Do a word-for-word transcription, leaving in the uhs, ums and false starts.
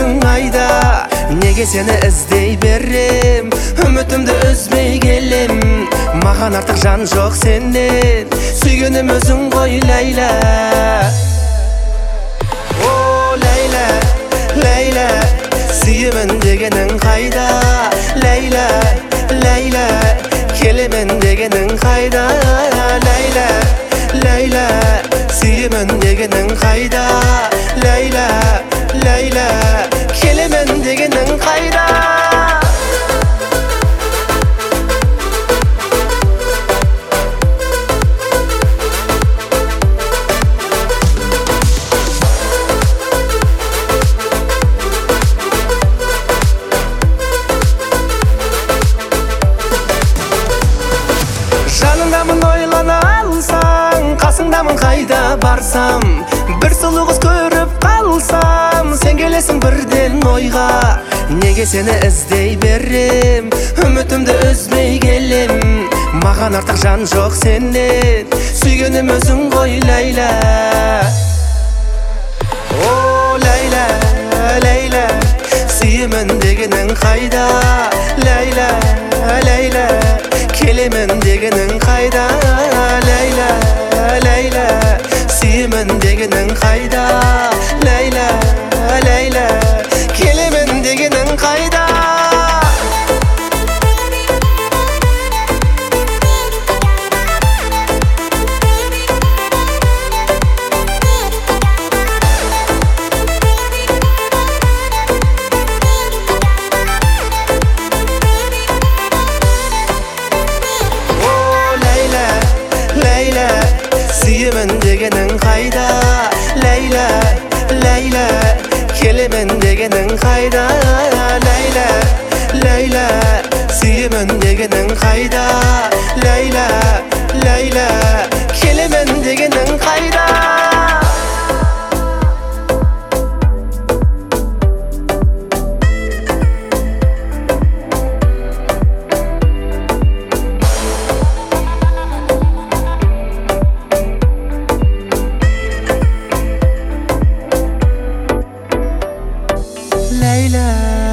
дегенің айда, неге сені іздей берем, үмітімді үзбей келем. Маған артық жан жоқ сенен, сүйгенім өзің ғой Ләйлә. О Ләйлә, Ләйлә, сүйемін дегенің қайда? Ләйлә, Ләйлә, келемін дегенің қайда? Ләйлә, Ләйлә, сүйемін дегенің қайда? Ләйлә, Ләйлә, келемін дегенің қайда? Жаныңдамын ойлана алсаң, қасыңдамын қайда барсам. Бір сұлу қыз көріп қалсам, сен келесің бірден ойға. Неге сені іздей берем, үмітімді үзбей келем. Маған артық жан жоқ сенен, сүйгенім өзің ғой Ләйлә. О Ләйлә, Ләйлә, сүйемін дегенің қайда? Ләйлә, Ләйлә, келемін дегенің қайда? Ләйлә, Ләйлә, сүйемін дегенің қайда? Ләйлә, Ләйлә, келемін дегенің қайда? Сүйемін дегенің қайда? Ләйлә, Ләйлә, келемін дегенің қайда? Ләйлә, Ләйлә, сүйемін дегенің қайда? Ләйлә, Ләйлә, келемін дегенің қайда? Leyla.